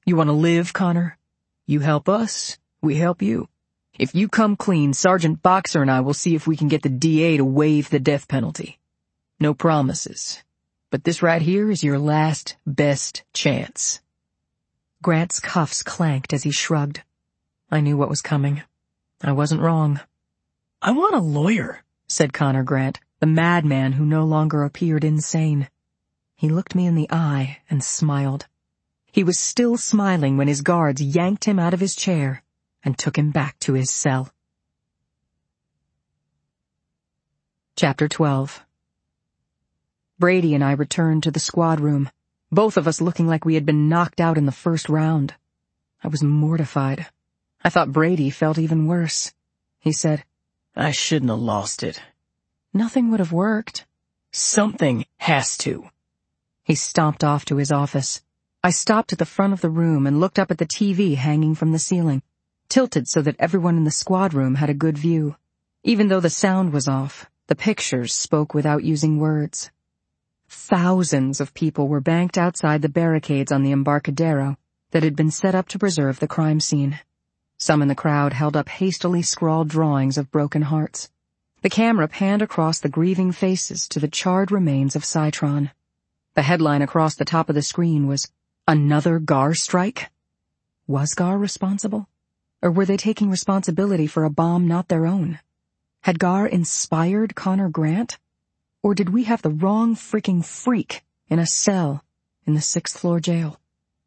You want to live, Connor? You help us, we help you. If you come clean, Sergeant Boxer and I will see if we can get the DA to waive the death penalty. No promises. But this right here is your last, best chance. Grant's cuffs clanked as he shrugged. I knew what was coming. I wasn't wrong. I want a lawyer, said Connor Grant, the madman who no longer appeared insane. He looked me in the eye and smiled. He was still smiling when his guards yanked him out of his chair and took him back to his cell. Chapter 12. Brady and I returned to the squad room, both of us looking like we had been knocked out in the first round. I was mortified. I thought Brady felt even worse. He said, I shouldn't have lost it. Nothing would have worked. Something has to. He stomped off to his office. I stopped at the front of the room and looked up at the TV hanging from the ceiling, tilted so that everyone in the squad room had a good view. Even though the sound was off, the pictures spoke without using words. Thousands of people were banked outside the barricades on the Embarcadero that had been set up to preserve the crime scene. Some in the crowd held up hastily scrawled drawings of broken hearts. The camera panned across the grieving faces to the charred remains of Citron. The headline across the top of the screen was, Another Gar strike? Was Gar responsible? Or were they taking responsibility for a bomb not their own? Had Gar inspired Connor Grant? Or did we have the wrong freaking freak in a cell in the 6th floor jail?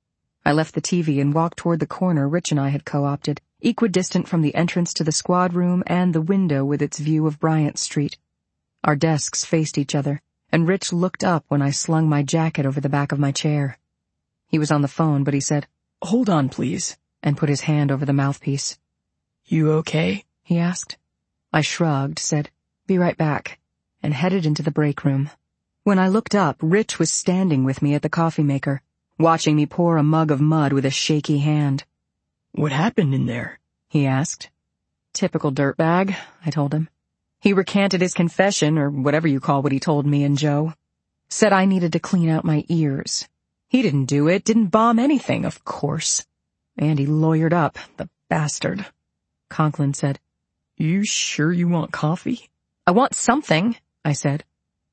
I left the TV and walked toward the corner Rich and I had co-opted, equidistant from the entrance to the squad room and the window with its view of Bryant Street. Our desks faced each other, and Rich looked up when I slung my jacket over the back of my chair. He was on the phone, but he said, Hold on, please, and put his hand over the mouthpiece. You okay? He asked. I shrugged, said, Be right back, and headed into the break room. When I looked up, Rich was standing with me at the coffee maker, watching me pour a mug of mud with a shaky hand. What happened in there? He asked. Typical dirtbag, I told him. He recanted his confession, or whatever you call what he told me and Joe. Said I needed to clean out my ears. He didn't do it, didn't bomb anything, of course. And he lawyered up, the bastard. Conklin said, You sure you want coffee? I want something, I said.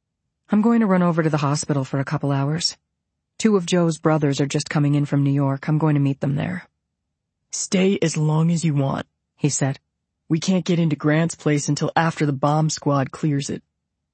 I'm going to run over to the hospital for a couple hours. 2 of Joe's brothers are just coming in from New York. I'm going to meet them there. Stay as long as you want, he said. We can't get into Grant's place until after the bomb squad clears it.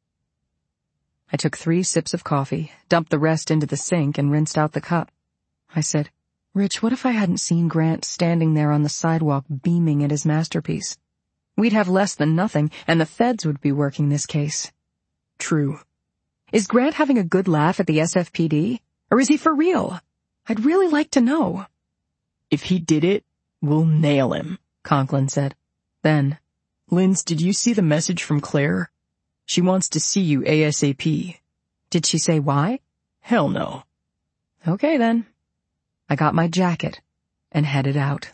I took 3 sips of coffee, dumped the rest into the sink, and rinsed out the cup. I said, Rich, what if I hadn't seen Grant standing there on the sidewalk beaming at his masterpiece? We'd have less than nothing, and the feds would be working this case. True. Is Grant having a good laugh at the SFPD? Or is he for real? I'd really like to know. If he did it, we'll nail him, Conklin said. Then, Linz, did you see the message from Claire? She wants to see you ASAP. Did she say why? Hell no. Okay then. I got my jacket and headed out.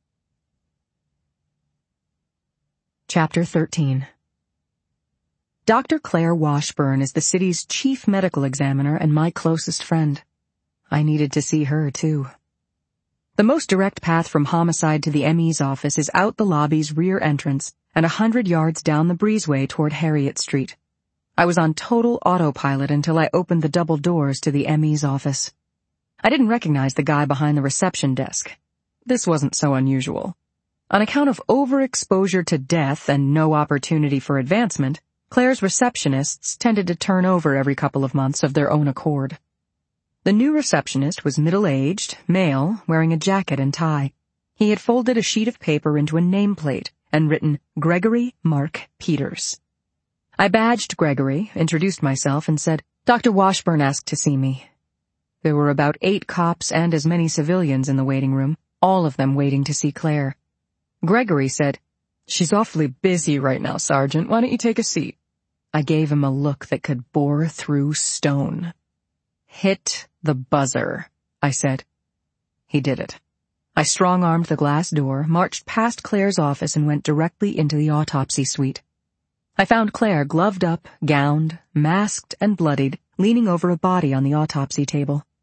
Chapter 13. Dr. Claire Washburn is the city's chief medical examiner and my closest friend. I needed to see her, too. The most direct path from homicide to the ME's office is out the lobby's rear entrance and 100 yards down the breezeway toward Harriet Street. I was on total autopilot until I opened the double doors to the ME's office. I didn't recognize the guy behind the reception desk. This wasn't so unusual. On account of overexposure to death and no opportunity for advancement, Claire's receptionists tended to turn over every couple of months of their own accord. The new receptionist was middle-aged, male, wearing a jacket and tie. He had folded a sheet of paper into a nameplate and written Gregory Mark Peters. I badged Gregory, introduced myself, and said, Dr. Washburn asked to see me. There were about 8 cops and as many civilians in the waiting room, all of them waiting to see Claire. Gregory said, She's awfully busy right now, Sergeant. Why don't you take a seat? I gave him a look that could bore through stone. Hit the buzzer, I said. He did it. I strong-armed the glass door, marched past Claire's office, and went directly into the autopsy suite. I found Claire gloved up, gowned, masked, and bloodied, leaning over a body on the autopsy table.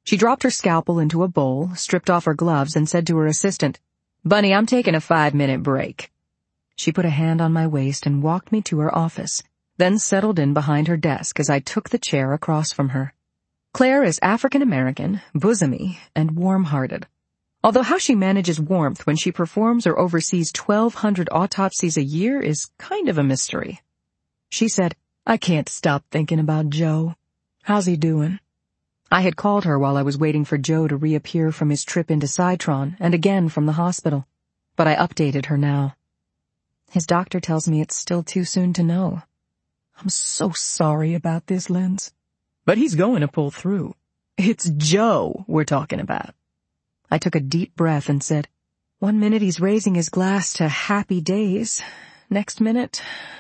She dropped her scalpel into a bowl, stripped off her gloves, and said to her assistant, "Bunny, I'm taking a 5-minute break." She put a hand on my waist and walked me to her office, then settled in behind her desk as I took the chair across from her. Claire is African-American, bosomy, and warm-hearted. Although how she manages warmth when she performs or oversees 1,200 autopsies a year is kind of a mystery. She said, "I can't stop thinking about Joe. How's he doing?" I had called her while I was waiting for Joe to reappear from his trip into Citron and again from the hospital, but I updated her now. "His doctor tells me it's still too soon to know." "I'm so sorry about this, Linz. But he's going to pull through. It's Joe we're talking about." I took a deep breath and said, "One minute he's raising his glass to happy days. Next minute..."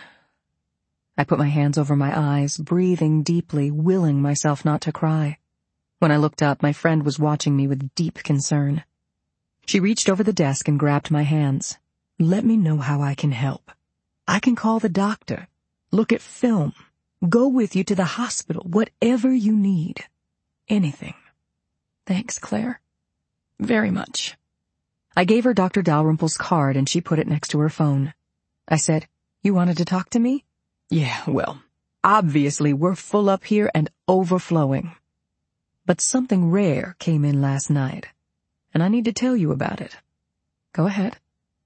I put my hands over my eyes, breathing deeply, willing myself not to cry. When I looked up, my friend was watching me with deep concern. She reached over the desk and grabbed my hands. "Let me know how I can help. I can call the doctor, look at film, go with you to the hospital, whatever you need. Anything." "Thanks, Claire. Very much." I gave her Dr. Dalrymple's card and she put it next to her phone. I said, "You wanted to talk to me?" "Yeah, well, obviously we're full up here and overflowing. But something rare came in last night, and I need to tell you about it." "Go ahead."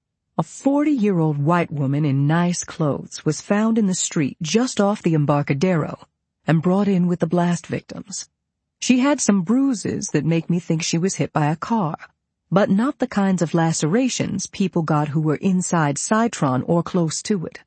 A 40-year-old white woman in nice clothes was found in the street just off the Embarcadero and brought in with the blast victims. She had some bruises that make me think she was hit by a car, but not the kinds of lacerations people got who were inside Citron or close to it.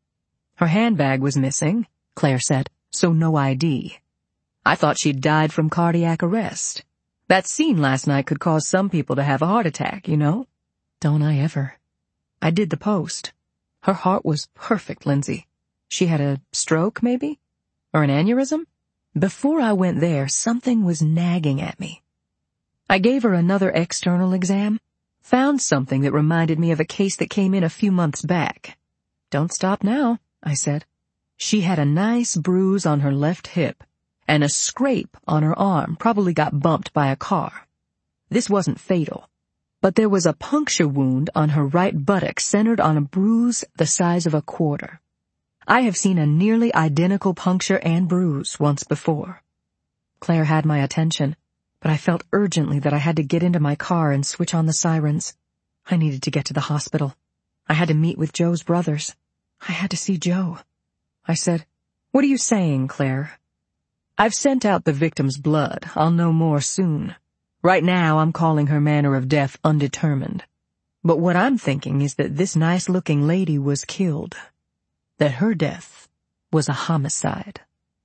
Her handbag was missing, Claire said, so no ID. I thought she'd died from cardiac arrest. That scene last night could cause some people to have a heart attack, you know? Don't I ever. I did the post. Her heart was perfect, Lindsay. She had a stroke, maybe? Or an aneurysm? Before I went there, something was nagging at me. I gave her another external exam, found something that reminded me of a case that came in a few months back. Don't stop now, I said. She had a nice bruise on her left hip and a scrape on her arm, probably got bumped by a car. This wasn't fatal, but there was a puncture wound on her right buttock centered on a bruise the size of a quarter. I have seen a nearly identical puncture and bruise once before. Claire had my attention, but I felt urgently that I had to get into my car and switch on the sirens. I needed to get to the hospital. I had to meet with Joe's brothers. I had to see Joe. I said, "What are you saying, Claire?" "I've sent out the victim's blood. I'll know more soon. Right now, I'm calling her manner of death undetermined. But what I'm thinking is that this nice-looking lady was killed. That her death was a homicide."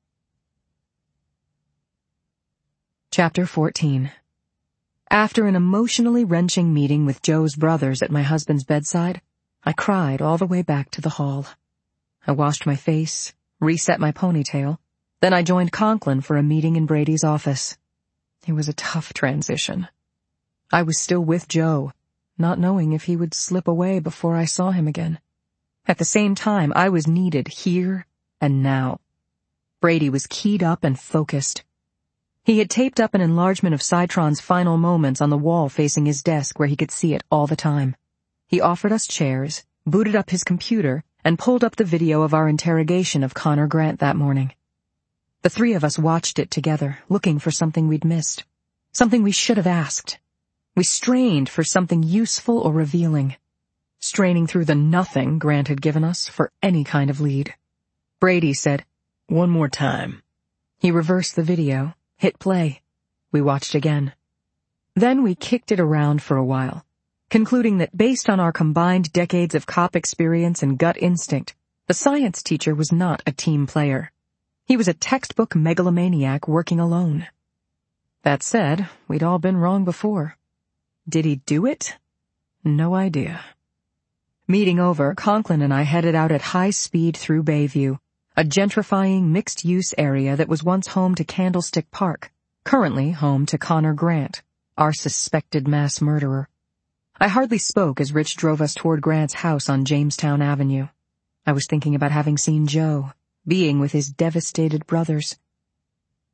Chapter 14. After an emotionally wrenching meeting with Joe's brothers at my husband's bedside, I cried all the way back to the hall. I washed my face, reset my ponytail, then I joined Conklin for a meeting in Brady's office. It was a tough transition. I was still with Joe, not knowing if he would slip away before I saw him again. At the same time, I was needed here and now. Brady was keyed up and focused. He had taped up an enlargement of Citron's final moments on the wall facing his desk where he could see it all the time. He offered us chairs, booted up his computer, and pulled up the video of our interrogation of Connor Grant that morning. The three of us watched it together, looking for something we'd missed, something we should have asked. We strained for something useful or revealing, straining through the nothing Grant had given us for any kind of lead. Brady said, "One more time." He reversed the video, hit play. We watched again. Then we kicked it around for a while, concluding that based on our combined decades of cop experience and gut instinct, the science teacher was not a team player. He was a textbook megalomaniac working alone. That said, we'd all been wrong before. Did he do it? No idea. Meeting over, Conklin and I headed out at high speed through Bayview, a gentrifying mixed-use area that was once home to Candlestick Park, currently home to Connor Grant, our suspected mass murderer. I hardly spoke as Rich drove us toward Grant's house on Jamestown Avenue. I was thinking about having seen Joe, being with his devastated brothers.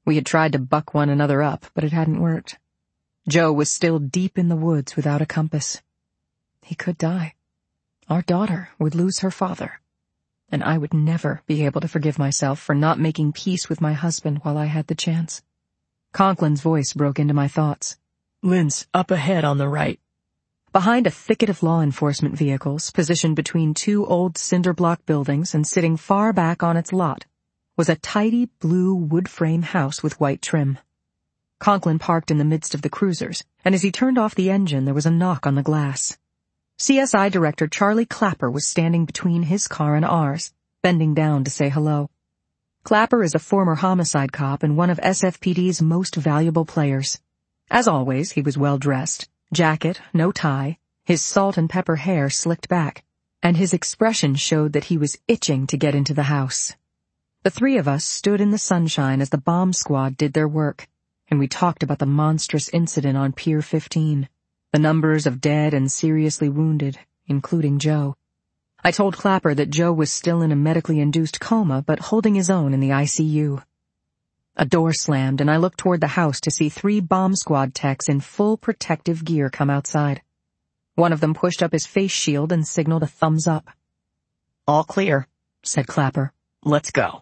We had tried to buck one another up, but it hadn't worked. Joe was still deep in the woods without a compass. He could die. Our daughter would lose her father. And I would never be able to forgive myself for not making peace with my husband while I had the chance. Conklin's voice broke into my thoughts. "Lynn's up ahead on the right." Behind a thicket of law enforcement vehicles, positioned between two old cinder block buildings and sitting far back on its lot, was a tidy blue wood frame house with white trim. Conklin parked in the midst of the cruisers, and as he turned off the engine, there was a knock on the glass. CSI Director Charlie Clapper was standing between his car and ours, bending down to say hello. Clapper is a former homicide cop and one of SFPD's most valuable players. As always, he was well dressed, jacket, no tie, his salt and pepper hair slicked back, and his expression showed that he was itching to get into the house. The three of us stood in the sunshine as the bomb squad did their work, and we talked about the monstrous incident on Pier 15. The numbers of dead and seriously wounded, including Joe. I told Clapper that Joe was still in a medically induced coma, but holding his own in the ICU. A door slammed, and I looked toward the house to see 3 bomb squad techs in full protective gear come outside. One of them pushed up his face shield and signaled a thumbs up. "All clear," said Clapper. "Let's go."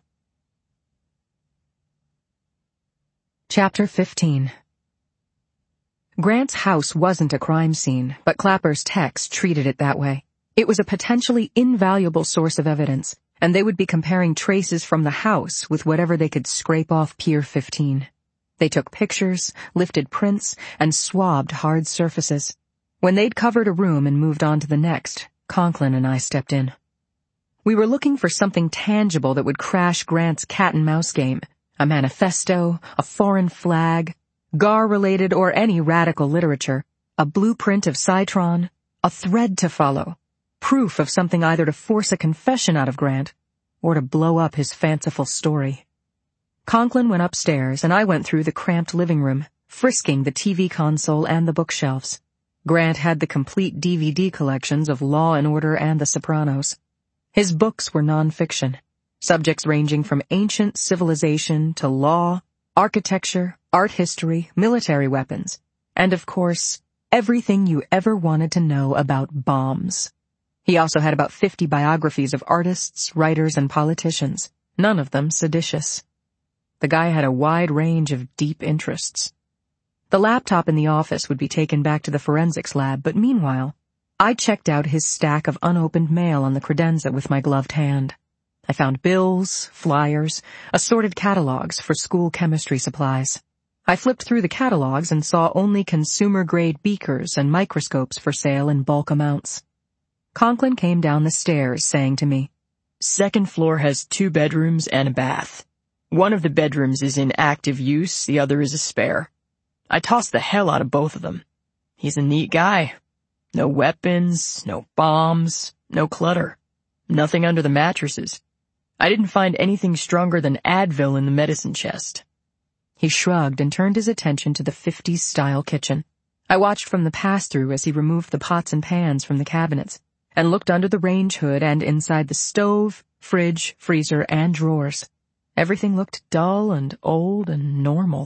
Chapter 15. Grant's house wasn't a crime scene, but Clapper's techs treated it that way. It was a potentially invaluable source of evidence, and they would be comparing traces from the house with whatever they could scrape off Pier 15. They took pictures, lifted prints, and swabbed hard surfaces. When they'd covered a room and moved on to the next, Conklin and I stepped in. We were looking for something tangible that would crash Grant's cat-and-mouse game, a manifesto, a foreign flag, GAR-related or any radical literature, a blueprint of Citron, a thread to follow, proof of something either to force a confession out of Grant or to blow up his fanciful story. Conklin went upstairs and I went through the cramped living room, frisking the TV console and the bookshelves. Grant had the complete DVD collections of Law and Order and The Sopranos. His books were nonfiction, subjects ranging from ancient civilization to law, architecture, art history, military weapons, and of course, everything you ever wanted to know about bombs. He also had about 50 biographies of artists, writers, and politicians, none of them seditious. The guy had a wide range of deep interests. The laptop in the office would be taken back to the forensics lab, but meanwhile, I checked out his stack of unopened mail on the credenza with my gloved hand. I found bills, flyers, assorted catalogs for school chemistry supplies. I flipped through the catalogs and saw only consumer-grade beakers and microscopes for sale in bulk amounts. Conklin came down the stairs, saying to me, "Second floor has 2 bedrooms and a bath. One of the bedrooms is in active use, the other is a spare. I tossed the hell out of both of them. He's a neat guy. No weapons, no bombs, no clutter. Nothing under the mattresses. I didn't find anything stronger than Advil in the medicine chest." He shrugged and turned his attention to the 50s-style kitchen. I watched from the pass-through as he removed the pots and pans from the cabinets, and looked under the range hood and inside the stove, fridge, freezer, and drawers. Everything looked dull and old and normal.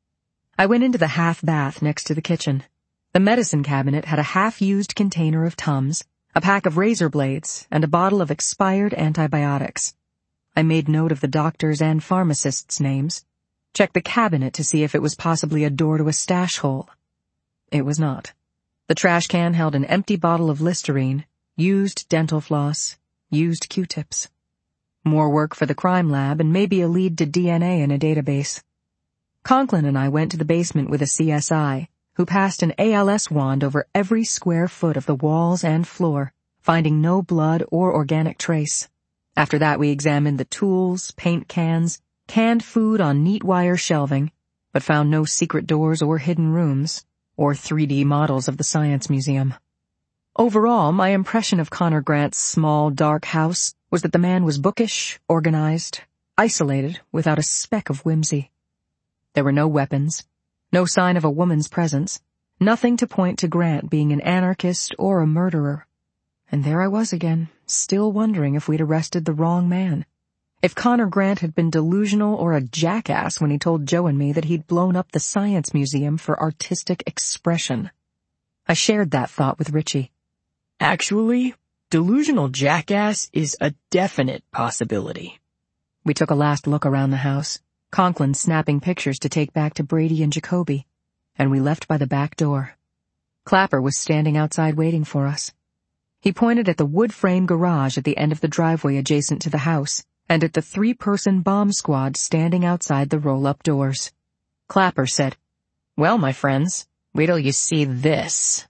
I went into the half-bath next to the kitchen. The medicine cabinet had a half-used container of Tums, a pack of razor blades, and a bottle of expired antibiotics. I made note of the doctors' and pharmacists' names, checked the cabinet to see if it was possibly a door to a stash hole. It was not. The trash can held an empty bottle of Listerine, used dental floss, used Q-tips. More work for the crime lab and maybe a lead to DNA in a database. Conklin and I went to the basement with a CSI, who passed an ALS wand over every square foot of the walls and floor, finding no blood or organic trace. After that we examined the tools, paint cans, canned food on neat wire shelving, but found no secret doors or hidden rooms, or 3D models of the Science Museum. Overall, my impression of Connor Grant's small, dark house was that the man was bookish, organized, isolated, without a speck of whimsy. There were no weapons, no sign of a woman's presence, nothing to point to Grant being an anarchist or a murderer. And there I was again, still wondering if we'd arrested the wrong man. If Connor Grant had been delusional or a jackass when he told Joe and me that he'd blown up the Science Museum for artistic expression. I shared that thought with Richie. Actually, delusional jackass is a definite possibility. We took a last look around the house, Conklin snapping pictures to take back to Brady and Jacoby, and we left by the back door. Clapper was standing outside waiting for us. He pointed at the wood-frame garage at the end of the driveway adjacent to the house, and at the 3-person bomb squad standing outside the roll-up doors. Clapper said, "Well, my friends, wait till you see this."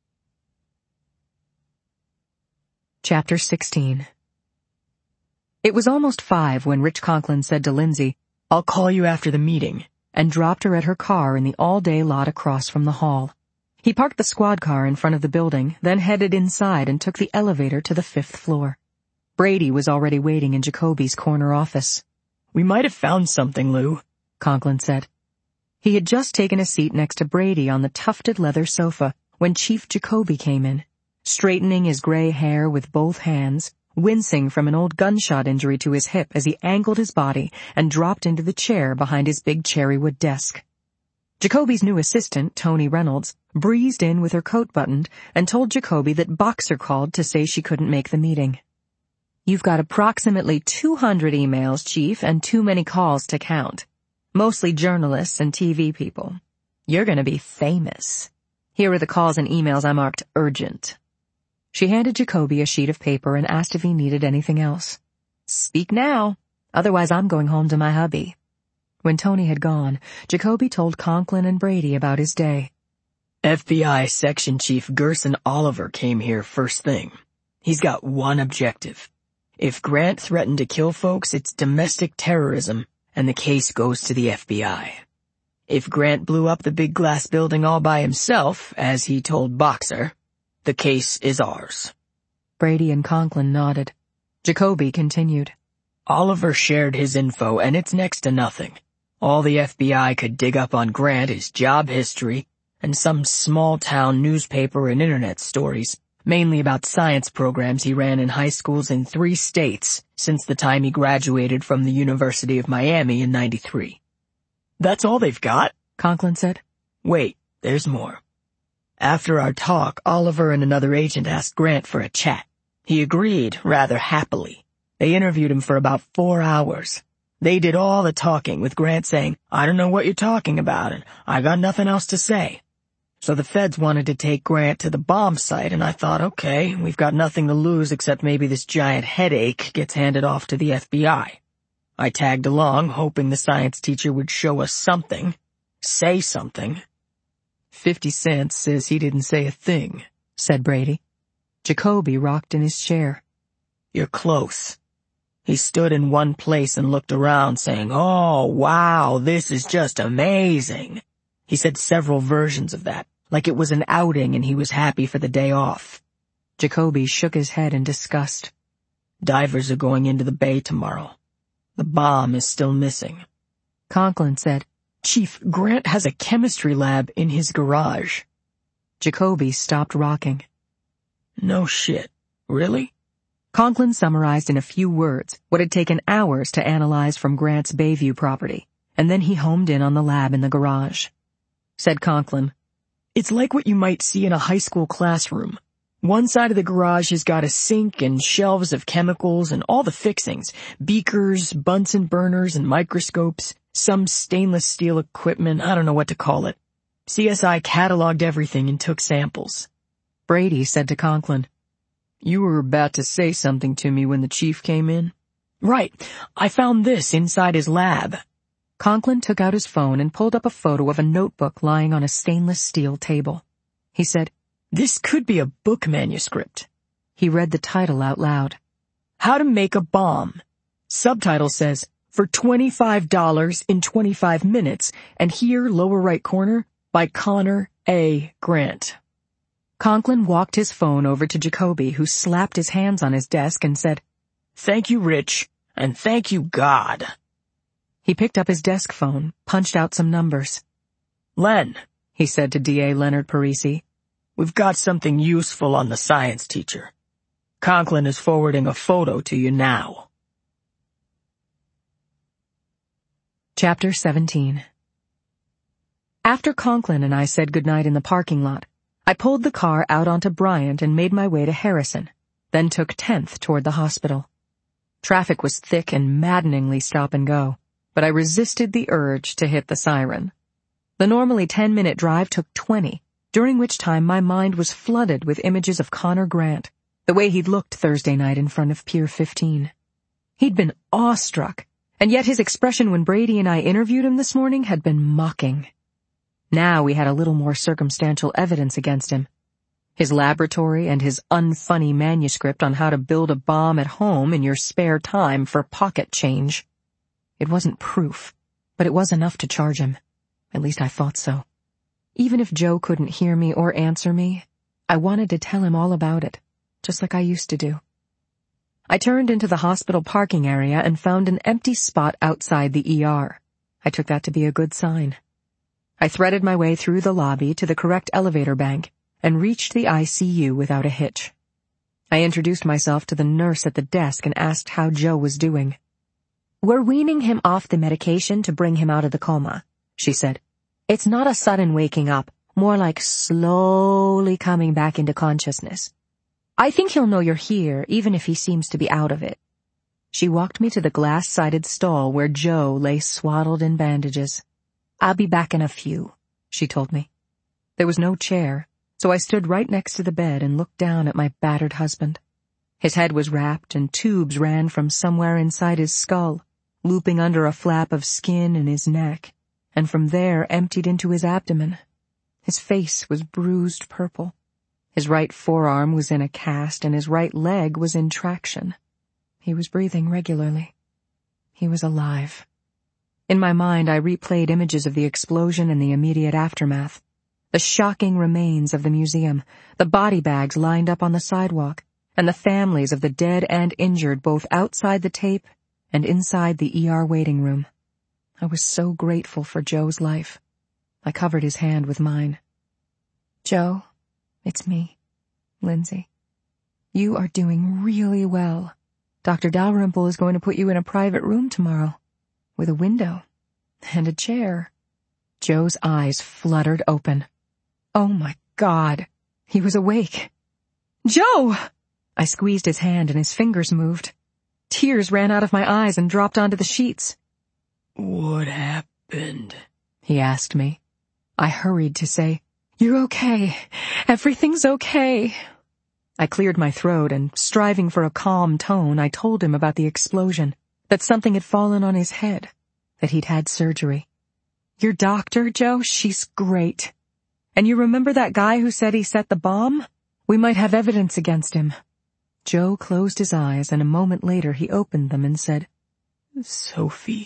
Chapter 16. It was almost 5 when Rich Conklin said to Lindsay, "I'll call you after the meeting," and dropped her at her car in the all-day lot across from the hall. He parked the squad car in front of the building, then headed inside and took the elevator to the 5th floor. Brady was already waiting in Jacoby's corner office. "We might have found something, Lou," Conklin said. He had just taken a seat next to Brady on the tufted leather sofa when Chief Jacoby came in, straightening his gray hair with both hands, wincing from an old gunshot injury to his hip as he angled his body and dropped into the chair behind his big cherrywood desk. Jacoby's new assistant, Tony Reynolds, breezed in with her coat buttoned and told Jacoby that Boxer called to say she couldn't make the meeting. "You've got approximately 200 emails, Chief, and too many calls to count. Mostly journalists and TV people. You're going to be famous. Here are the calls and emails I marked urgent." She handed Jacoby a sheet of paper and asked if he needed anything else. "Speak now, otherwise I'm going home to my hubby." When Tony had gone, Jacoby told Conklin and Brady about his day. "FBI Section Chief Gerson Oliver came here first thing. He's got one objective. If Grant threatened to kill folks, it's domestic terrorism, and the case goes to the FBI. If Grant blew up the big glass building all by himself, as he told Boxer, the case is ours." Brady and Conklin nodded. Jacoby continued. "Oliver shared his info, and it's next to nothing. All the FBI could dig up on Grant is job history and some small-town newspaper and internet stories, mainly about science programs he ran in high schools in 3 states since the time he graduated from the University of Miami in '93. "That's all they've got?" Conklin said. "Wait, there's more. After our talk, Oliver and another agent asked Grant for a chat. He agreed rather happily. They interviewed him for about 4 hours. They did all the talking, with Grant saying, 'I don't know what you're talking about, and I got nothing else to say.' So the feds wanted to take Grant to the bomb site, and I thought, okay, we've got nothing to lose except maybe this giant headache gets handed off to the FBI. I tagged along, hoping the science teacher would show us something, say something." 50 Cent says he didn't say a thing, said Brady. Jacoby rocked in his chair. "You're close. He stood in one place and looked around saying, 'Oh, wow, this is just amazing.' He said several versions of that, like it was an outing and he was happy for the day off." Jacoby shook his head in disgust. "Divers are going into the bay tomorrow. The bomb is still missing." Conklin said, "Chief, Grant has a chemistry lab in his garage." Jacoby stopped rocking. "No shit. Really?" Conklin summarized in a few words what had taken hours to analyze from Grant's Bayview property, and then he homed in on the lab in the garage. Said Conklin, "It's like what you might see in a high school classroom. One side of the garage has got a sink and shelves of chemicals and all the fixings, beakers, Bunsen burners and microscopes, some stainless steel equipment, I don't know what to call it. CSI cataloged everything and took samples." Brady said to Conklin, "You were about to say something to me when the chief came in?" "Right. I found this inside his lab." Conklin took out his phone and pulled up a photo of a notebook lying on a stainless steel table. He said, "This could be a book manuscript." He read the title out loud. "How to Make a Bomb." Subtitle says, "For $25 in 25 minutes, and here, lower right corner, by Connor A. Grant." Conklin walked his phone over to Jacoby, who slapped his hands on his desk and said, "Thank you, Rich, and thank you, God." He picked up his desk phone, punched out some numbers. "Len," he said to DA Leonard Parisi, "we've got something useful on the science teacher. Conklin is forwarding a photo to you now." Chapter 17. After Conklin and I said goodnight in the parking lot, I pulled the car out onto Bryant and made my way to Harrison, then took 10th toward the hospital. Traffic was thick and maddeningly stop and go, but I resisted the urge to hit the siren. The normally 10-minute drive took 20, during which time my mind was flooded with images of Connor Grant, the way he'd looked Thursday night in front of Pier 15. He'd been awestruck, and yet his expression when Brady and I interviewed him this morning had been mocking. Now we had a little more circumstantial evidence against him. His laboratory and his unfunny manuscript on how to build a bomb at home in your spare time for pocket change. It wasn't proof, but it was enough to charge him. At least I thought so. Even if Joe couldn't hear me or answer me, I wanted to tell him all about it, just like I used to do. I turned into the hospital parking area and found an empty spot outside the ER. I took that to be a good sign. I threaded my way through the lobby to the correct elevator bank and reached the ICU without a hitch. I introduced myself to the nurse at the desk and asked how Joe was doing. "We're weaning him off the medication to bring him out of the coma," she said. "It's not a sudden waking up, more like slowly coming back into consciousness. I think he'll know you're here, even if he seems to be out of it." She walked me to the glass-sided stall where Joe lay swaddled in bandages. "I'll be back in a few," she told me. There was no chair, so I stood right next to the bed and looked down at my battered husband. His head was wrapped and tubes ran from somewhere inside his skull, looping under a flap of skin in his neck, and from there emptied into his abdomen. His face was bruised purple. His right forearm was in a cast and his right leg was in traction. He was breathing regularly. He was alive. In my mind, I replayed images of the explosion and the immediate aftermath. The shocking remains of the museum, the body bags lined up on the sidewalk, and the families of the dead and injured both outside the tape and inside the ER waiting room. I was so grateful for Joe's life. I covered his hand with mine. "Joe, it's me, Lindsay. You are doing really well. Dr. Dalrymple is going to put you in a private room tomorrow, with a window and a chair." Joe's eyes fluttered open. Oh my God, he was awake. "Joe!" I squeezed his hand and his fingers moved. Tears ran out of my eyes and dropped onto the sheets. "What happened?" he asked me. I hurried to say, "You're okay. Everything's okay." I cleared my throat and, striving for a calm tone, I told him about the explosion, that something had fallen on his head, that he'd had surgery. "Your doctor, Joe, she's great. And you remember that guy who said he set the bomb? We might have evidence against him." Joe closed his eyes, and a moment later he opened them and said, Sophie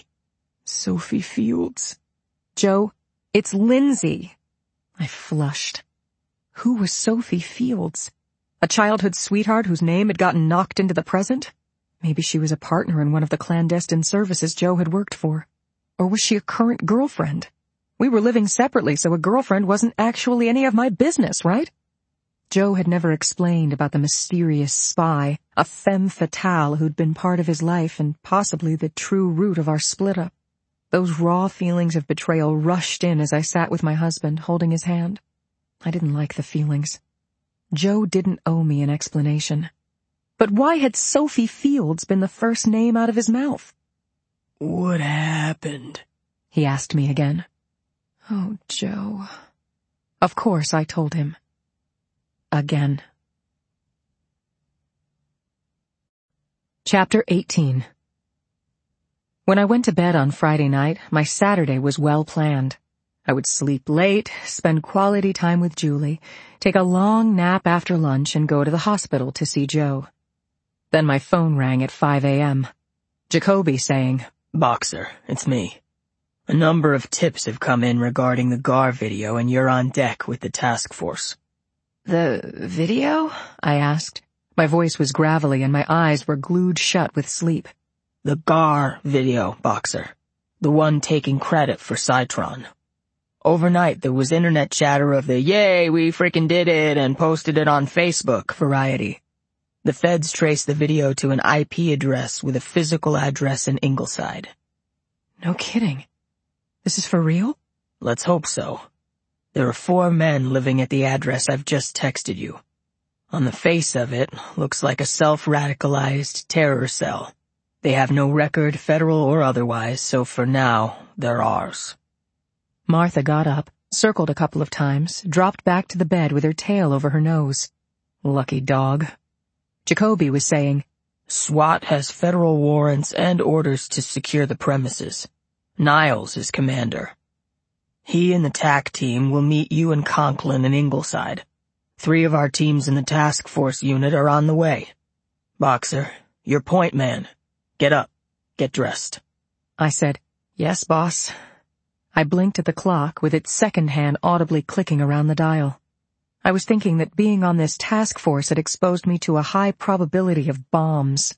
Fields." "Joe, it's Lindsay." I flushed. Who was Sophie Fields? A childhood sweetheart whose name had gotten knocked into the present? Maybe she was a partner in one of the clandestine services Joe had worked for. Or was she a current girlfriend? We were living separately, so a girlfriend wasn't actually any of my business, right? Joe had never explained about the mysterious spy, a femme fatale who'd been part of his life and possibly the true root of our split-up. Those raw feelings of betrayal rushed in as I sat with my husband, holding his hand. I didn't like the feelings. Joe didn't owe me an explanation. But why had Sophie Fields been the first name out of his mouth? "What happened?" he asked me again. Oh, Joe. Of course I told him. Again. Chapter 18. When I went to bed on Friday night, my Saturday was well planned. I would sleep late, spend quality time with Julie, take a long nap after lunch, and go to the hospital to see Joe. Then my phone rang at 5 a.m. Jacoby saying, "Boxer, it's me. A number of tips have come in regarding the GAR video, and you're on deck with the task force." "The video?" I asked. My voice was gravelly and my eyes were glued shut with sleep. "The GAR video, Boxer. The one taking credit for Citron. Overnight there was internet chatter of the "Yay, we freaking did it" and posted it on Facebook variety. The feds traced the video to an IP address with a physical address in Ingleside. No kidding. This is for real? Let's hope so. There are 4 men living at the address I've just texted you. On the face of it, looks like a self-radicalized terror cell. They have no record, federal or otherwise, so for now, they're ours. Martha got up, circled a couple of times, dropped back to the bed with her tail over her nose. Lucky dog. Jacoby was saying, SWAT has federal warrants and orders to secure the premises. Niles is commander. He and the TAC team will meet you in Conklin and Ingleside. 3 of our teams in the task force unit are on the way. Boxer, you're point man. Get up. Get dressed. I said, yes, boss. I blinked at the clock with its second hand audibly clicking around the dial. I was thinking that being on this task force had exposed me to a high probability of bombs.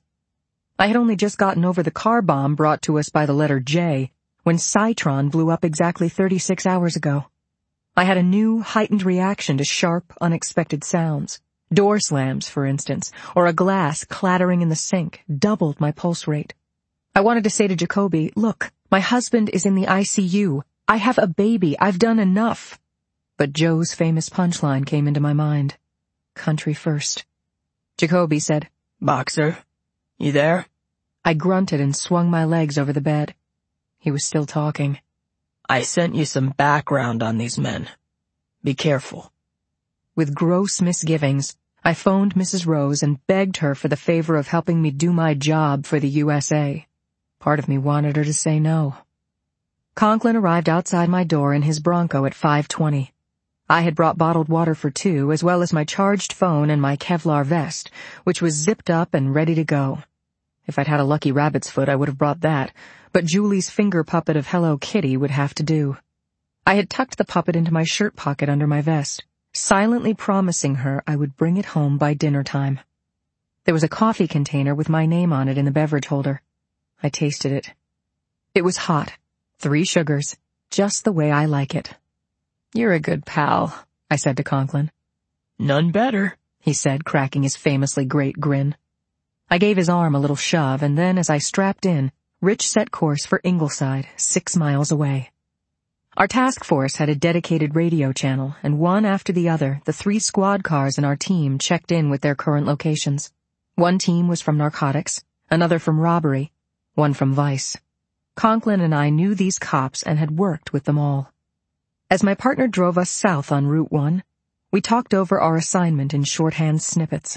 I had only just gotten over the car bomb brought to us by the letter J when Citron blew up exactly 36 hours ago. I had a new, heightened reaction to sharp, unexpected sounds. Door slams, for instance, or a glass clattering in the sink, doubled my pulse rate. I wanted to say to Jacoby, look, my husband is in the ICU. I have a baby. I've done enough. But Joe's famous punchline came into my mind. Country first. Jacoby said, Boxer, you there? I grunted and swung my legs over the bed. He was still talking. I sent you some background on these men. Be careful. With gross misgivings, I phoned Mrs. Rose and begged her for the favor of helping me do my job for the USA. Part of me wanted her to say no. Conklin arrived outside my door in his Bronco at 5:20. I had brought bottled water for 2, as well as my charged phone and my Kevlar vest, which was zipped up and ready to go. If I'd had a lucky rabbit's foot, I would have brought that, but Julie's finger puppet of Hello Kitty would have to do. I had tucked the puppet into my shirt pocket under my vest, silently promising her I would bring it home by dinner time. There was a coffee container with my name on it in the beverage holder. I tasted it. It was hot, 3 sugars, just the way I like it. You're a good pal, I said to Conklin. None better, he said, cracking his famously great grin. I gave his arm a little shove, and then as I strapped in, Rich set course for Ingleside, 6 miles away. Our task force had a dedicated radio channel, and one after the other, the 3 squad cars in our team checked in with their current locations. One team was from narcotics, another from robbery, one from vice. Conklin and I knew these cops and had worked with them all. As my partner drove us south on Route 1, we talked over our assignment in shorthand snippets.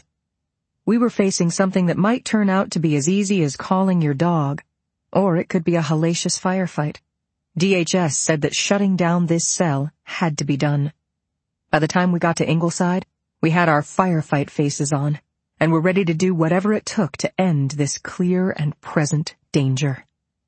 We were facing something that might turn out to be as easy as calling your dog, or it could be a hellacious firefight. DHS said that shutting down this cell had to be done. By the time we got to Ingleside, we had our firefight faces on, and were ready to do whatever it took to end this clear and present danger.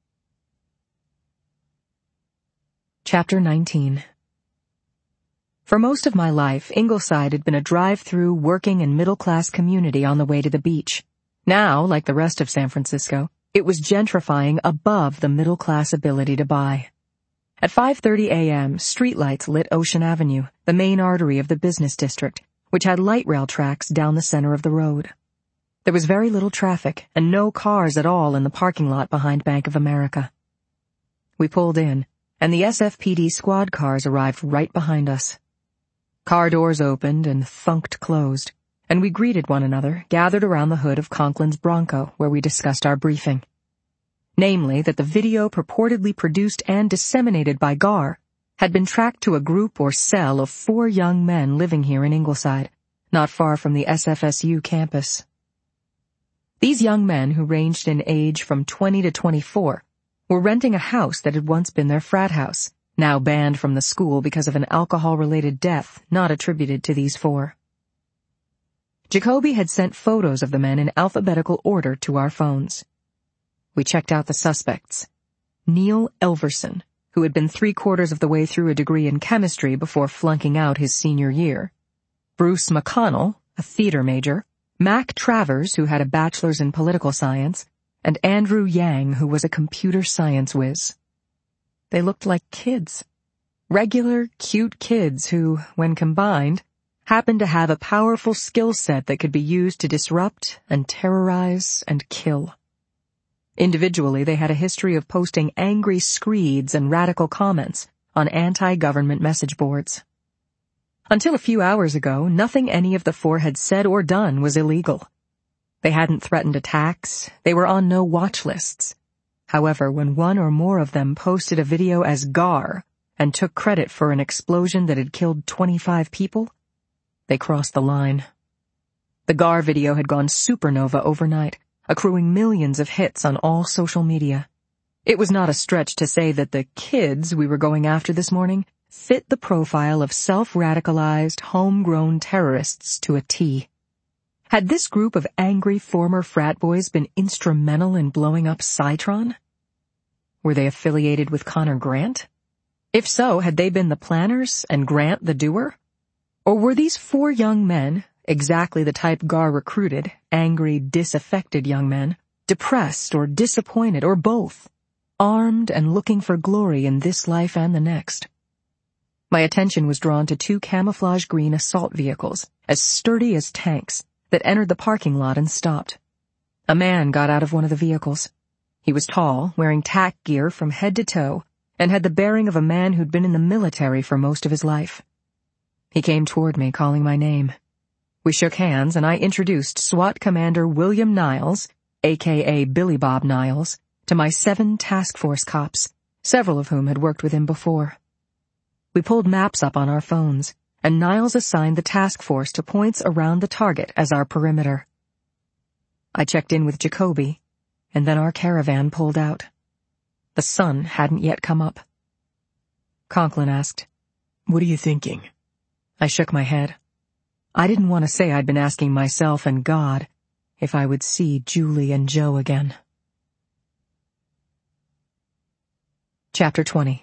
Chapter 19. For most of my life, Ingleside had been a drive-through working and middle-class community on the way to the beach. Now, like the rest of San Francisco, it was gentrifying above the middle-class ability to buy. At 5:30 a.m., streetlights lit Ocean Avenue, the main artery of the business district, which had light rail tracks down the center of the road. There was very little traffic and no cars at all in the parking lot behind Bank of America. We pulled in, and the SFPD squad cars arrived right behind us. Car doors opened and thunked closed, and we greeted one another, gathered around the hood of Conklin's Bronco, where we discussed our briefing. Namely, that the video purportedly produced and disseminated by GAR had been tracked to a group or cell of 4 young men living here in Ingleside, not far from the SFSU campus. These young men, who ranged in age from 20 to 24, were renting a house that had once been their frat house, now banned from the school because of an alcohol-related death not attributed to these 4. Jacoby had sent photos of the men in alphabetical order to our phones. We checked out the suspects. Neil Elverson, who had been 3/4 of the way through a degree in chemistry before flunking out his senior year. Bruce McConnell, a theater major. Mac Travers, who had a bachelor's in political science. And Andrew Yang, who was a computer science whiz. They looked like kids. Regular, cute kids who, when combined, happened to have a powerful skill set that could be used to disrupt and terrorize and kill. Individually, they had a history of posting angry screeds and radical comments on anti-government message boards. Until a few hours ago, nothing any of the four had said or done was illegal. They hadn't threatened attacks, they were on no watch lists. However, when one or more of them posted a video as GAR and took credit for an explosion that had killed 25 people, they crossed the line. The GAR video had gone supernova overnight, accruing millions of hits on all social media. It was not a stretch to say that the kids we were going after this morning fit the profile of self-radicalized, homegrown terrorists to a T. Had this group of angry former frat boys been instrumental in blowing up Citron? Were they affiliated with Connor Grant? If so, had they been the planners and Grant the doer? Or were these four young men, exactly the type GAR recruited, angry, disaffected young men, depressed or disappointed or both, armed and looking for glory in this life and the next? My attention was drawn to two camouflage green assault vehicles, as sturdy as tanks, that entered the parking lot and stopped. A man got out of one of the vehicles. He was tall, wearing tack gear from head to toe, and had the bearing of a man who'd been in the military for most of his life. He came toward me, calling my name. We shook hands, and I introduced SWAT Commander William Niles, a.k.a. Billy Bob Niles, to my 7 task force cops, several of whom had worked with him before. We pulled maps up on our phones, and Niles assigned the task force to points around the target as our perimeter. I checked in with Jacoby, and then our caravan pulled out. The sun hadn't yet come up. Conklin asked, "What are you thinking?" I shook my head. I didn't want to say I'd been asking myself and God if I would see Julie and Joe again. Chapter 20.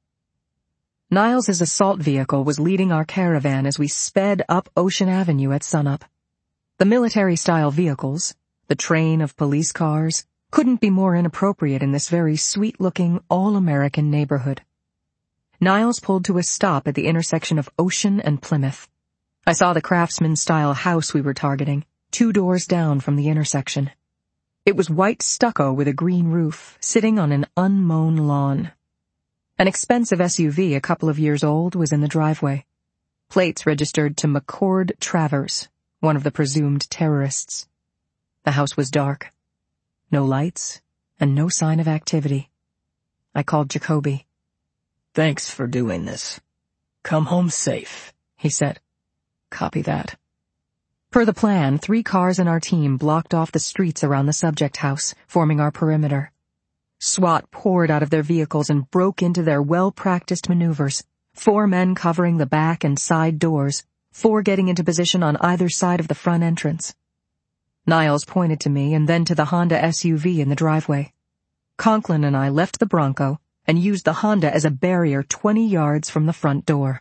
Niles' assault vehicle was leading our caravan as we sped up Ocean Avenue at sunup. The military-style vehicles, the train of police cars, couldn't be more inappropriate in this very sweet-looking, all-American neighborhood. Niles pulled to a stop at the intersection of Ocean and Plymouth. I saw the craftsman-style house we were targeting, 2 doors down from the intersection. It was white stucco with a green roof, sitting on an unmown lawn. An expensive SUV a couple of years old was in the driveway. Plates registered to McCord Travers, one of the presumed terrorists. The house was dark. No lights, and no sign of activity. I called Jacoby. "Thanks for doing this. Come home safe," he said. "Copy that." Per the plan, 3 cars in our team blocked off the streets around the subject house, forming our perimeter. SWAT poured out of their vehicles and broke into their well-practiced maneuvers, 4 men covering the back and side doors, 4 getting into position on either side of the front entrance. Niles pointed to me and then to the Honda SUV in the driveway. Conklin and I left the Bronco and used the Honda as a barrier 20 yards from the front door.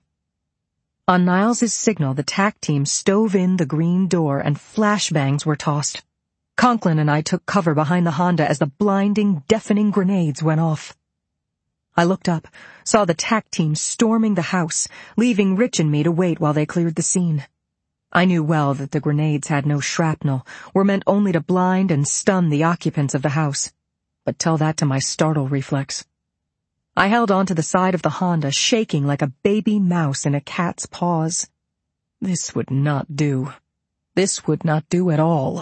On Niles' signal, the TAC team stove in the green door and flashbangs were tossed. Conklin and I took cover behind the Honda as the blinding, deafening grenades went off. I looked up, saw the TAC team storming the house, leaving Rich and me to wait while they cleared the scene. I knew well that the grenades had no shrapnel, were meant only to blind and stun the occupants of the house, but tell that to my startle reflex. I held onto the side of the Honda, shaking like a baby mouse in a cat's paws. This would not do. This would not do at all.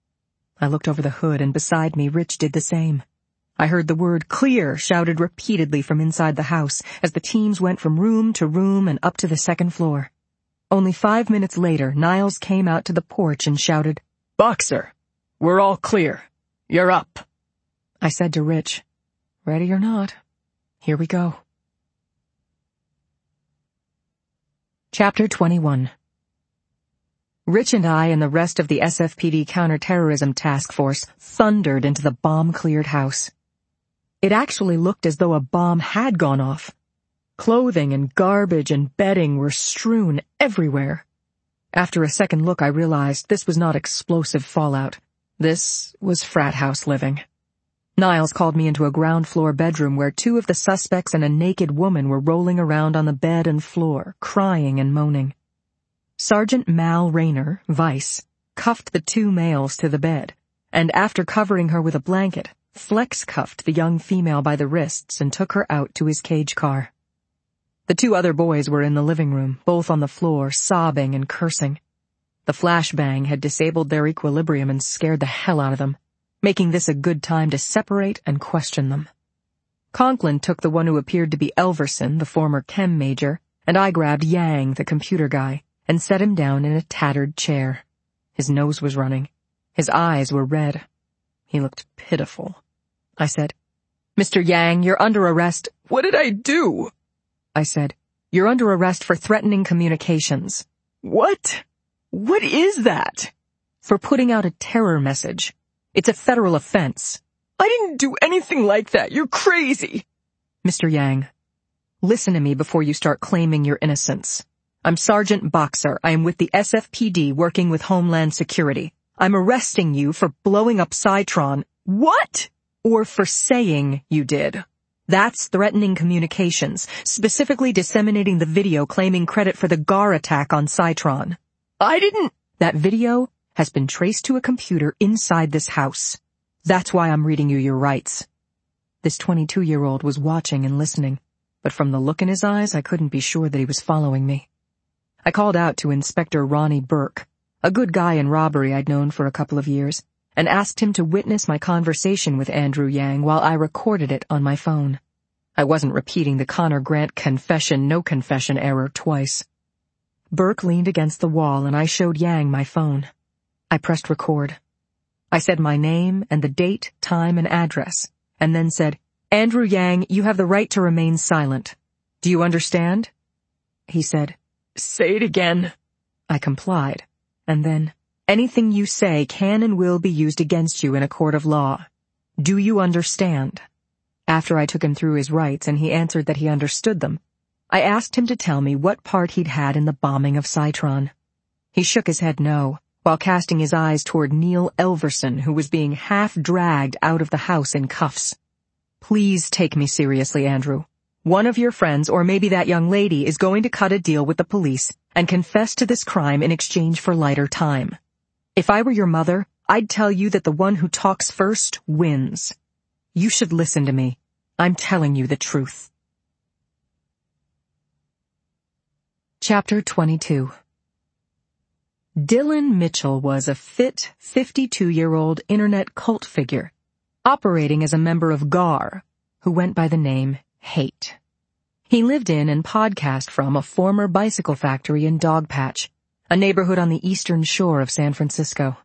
I looked over the hood, and beside me Rich did the same. I heard the word "clear" shouted repeatedly from inside the house as the teams went from room to room and up to the 2nd floor. Only 5 minutes later, Niles came out to the porch and shouted, "Boxer, we're all clear. You're up." I said to Rich, "Ready or not, here we go." Chapter 21. Rich and I and the rest of the SFPD counterterrorism task force thundered into the bomb-cleared house. It actually looked as though a bomb had gone off. Clothing and garbage and bedding were strewn everywhere. After a second look, I realized this was not explosive fallout. This was frat house living. Niles called me into a ground-floor bedroom where 2 of the suspects and a naked woman were rolling around on the bed and floor, crying and moaning. Sergeant Mal Rayner, Vice, cuffed the 2 males to the bed, and after covering her with a blanket, Flex cuffed the young female by the wrists and took her out to his cage car. The 2 other boys were in the living room, both on the floor, sobbing and cursing. The flashbang had disabled their equilibrium and scared the hell out of them, making this a good time to separate and question them. Conklin took the one who appeared to be Elverson, the former chem major, and I grabbed Yang, the computer guy, and set him down in a tattered chair. His nose was running. His eyes were red. He looked pitiful. I said, "Mr. Yang, you're under arrest." What did I do? I said, "You're under arrest for threatening communications." What? What is that? For putting out a terror message. It's a federal offense. I didn't do anything like that. You're crazy. Mr. Yang, listen to me before you start claiming your innocence. I'm Sergeant Boxer. I am with the SFPD working with Homeland Security. I'm arresting you for blowing up Citron. What? Or for saying you did. That's threatening communications, specifically disseminating the video claiming credit for the GAR attack on Citron. I didn't. That video has been traced to a computer inside this house. That's why I'm reading you your rights. This 22-year-old was watching and listening, but from the look in his eyes, I couldn't be sure that he was following me. I called out to Inspector Ronnie Burke, a good guy in robbery I'd known for a couple of years, and asked him to witness my conversation with Andrew Yang while I recorded it on my phone. I wasn't repeating the Connor Grant confession, no confession error twice. Burke leaned against the wall and I showed Yang my phone. I pressed record. I said my name and the date, time, and address, and then said, "Andrew Yang, you have the right to remain silent. Do you understand?" He said, "Say it again." I complied, and then, "Anything you say can and will be used against you in a court of law. Do you understand?" After I took him through his rights and he answered that he understood them, I asked him to tell me what part he'd had in the bombing of Citron. He shook his head no, while casting his eyes toward Neil Elverson, who was being half-dragged out of the house in cuffs. "Please take me seriously, Andrew. One of your friends, or maybe that young lady, is going to cut a deal with the police and confess to this crime in exchange for lighter time. If I were your mother, I'd tell you that the one who talks first wins. You should listen to me. I'm telling you the truth." Chapter 22. Dylan Mitchell was a fit, 52-year-old internet cult figure, operating as a member of GAR, who went by the name Hate. He lived in and podcast from a former bicycle factory in Dogpatch, a neighborhood on the eastern shore of San Francisco.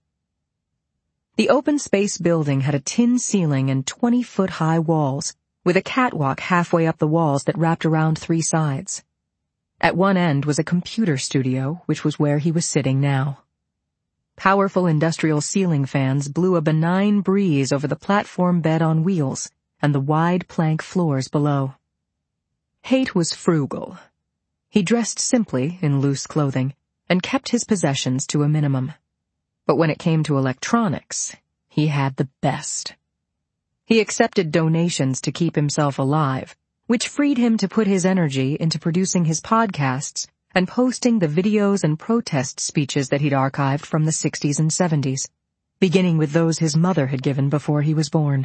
The open space building had a tin ceiling and 20-foot-high walls, with a catwalk halfway up the walls that wrapped around 3 sides. At one end was a computer studio, which was where he was sitting now. Powerful industrial ceiling fans blew a benign breeze over the platform bed on wheels and the wide plank floors below. Hate was frugal. He dressed simply in loose clothing and kept his possessions to a minimum. But when it came to electronics, he had the best. He accepted donations to keep himself alive, which freed him to put his energy into producing his podcasts and posting the videos and protest speeches that he'd archived from the 60s and 70s, beginning with those his mother had given before he was born.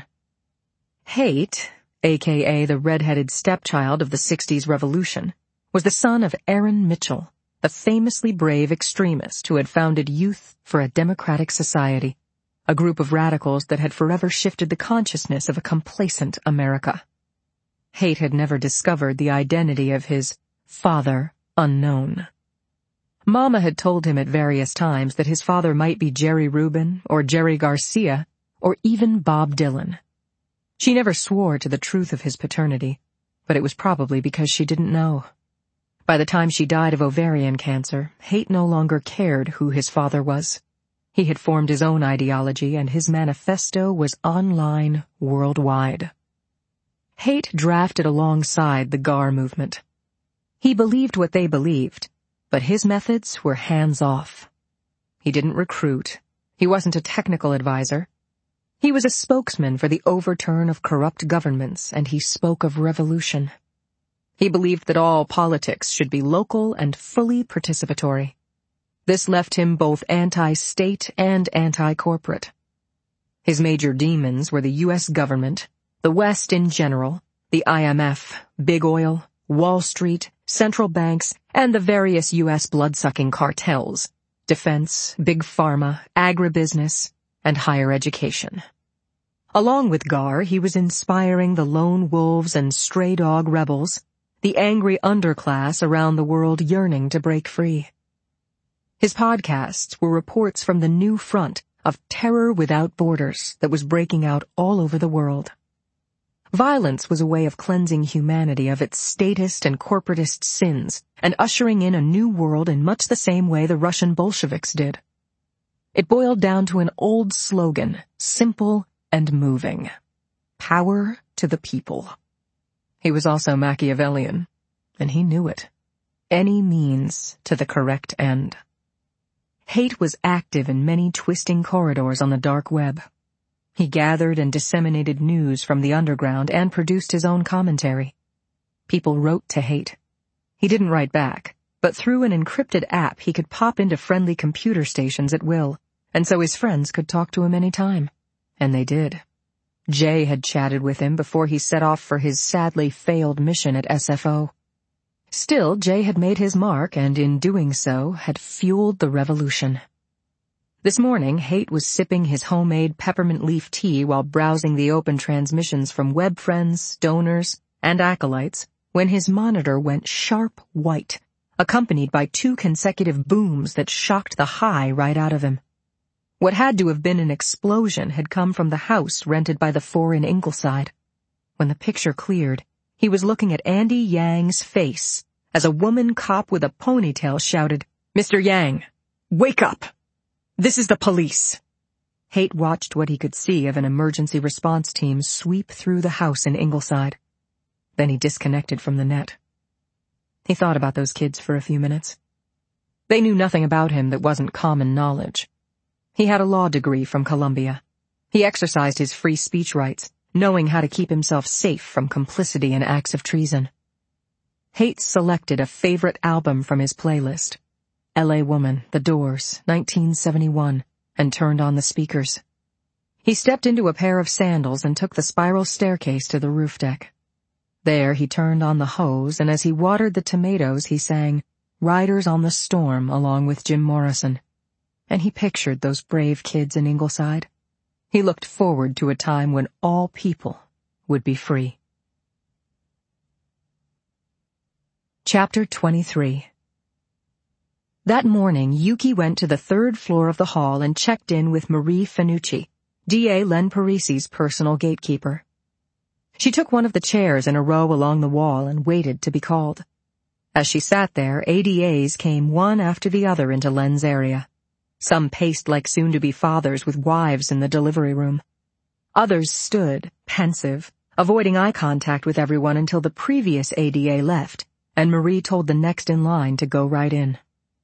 Hate, aka the red-headed stepchild of the 60s revolution, was the son of Aaron Mitchell, a famously brave extremist who had founded Youth for a Democratic Society, a group of radicals that had forever shifted the consciousness of a complacent America. Hate had never discovered the identity of his father unknown. Mama had told him at various times that his father might be Jerry Rubin or Jerry Garcia or even Bob Dylan. She never swore to the truth of his paternity, but it was probably because she didn't know. By the time she died of ovarian cancer, Hate no longer cared who his father was. He had formed his own ideology and his manifesto was online worldwide. Hate drafted alongside the GAR movement. He believed what they believed, but his methods were hands-off. He didn't recruit. He wasn't a technical advisor. He was a spokesman for the overturn of corrupt governments, and he spoke of revolution. He believed that all politics should be local and fully participatory. This left him both anti-state and anti-corporate. His major demons were the U.S. government, the West in general, the IMF, Big Oil, Wall Street, central banks, and the various U.S. blood-sucking cartels, defense, big pharma, agribusiness, and higher education. Along with Gar, he was inspiring the lone wolves and stray dog rebels, the angry underclass around the world yearning to break free. His podcasts were reports from the new front of terror without borders that was breaking out all over the world. Violence was a way of cleansing humanity of its statist and corporatist sins and ushering in a new world in much the same way the Russian Bolsheviks did. It boiled down to an old slogan, simple and moving. Power to the people. He was also Machiavellian, and he knew it. Any means to the correct end. Haight was active in many twisting corridors on the dark web. He gathered and disseminated news from the underground and produced his own commentary. People wrote to Haight. He didn't write back, but through an encrypted app he could pop into friendly computer stations at will, and so his friends could talk to him any time. And they did. Jay had chatted with him before he set off for his sadly failed mission at SFO. Still, Jay had made his mark and in doing so had fueled the revolution. This morning, Haight was sipping his homemade peppermint leaf tea while browsing the open transmissions from web friends, donors, and acolytes when his monitor went sharp white, accompanied by 2 consecutive booms that shocked the high right out of him. What had to have been an explosion had come from the house rented by the 4 in Ingleside. When the picture cleared, he was looking at Andy Yang's face as a woman cop with a ponytail shouted, "Mr. Yang, wake up! This is the police." Haight watched what he could see of an emergency response team sweep through the house in Ingleside. Then he disconnected from the net. He thought about those kids for a few minutes. They knew nothing about him that wasn't common knowledge. He had a law degree from Columbia. He exercised his free speech rights, knowing how to keep himself safe from complicity in acts of treason. Haight selected a favorite album from his playlist, L.A. Woman, The Doors, 1971, and turned on the speakers. He stepped into a pair of sandals and took the spiral staircase to the roof deck. There he turned on the hose, and as he watered the tomatoes he sang Riders on the Storm along with Jim Morrison. And he pictured those brave kids in Ingleside. He looked forward to a time when all people would be free. Chapter 23. That morning, Yuki went to the 3rd floor of the hall and checked in with Marie Fanucci, D.A. Len Parisi's personal gatekeeper. She took one of the chairs in a row along the wall and waited to be called. As she sat there, ADAs came one after the other into Len's area. Some paced like soon-to-be fathers with wives in the delivery room. Others stood, pensive, avoiding eye contact with everyone until the previous ADA left, and Marie told the next in line to go right in.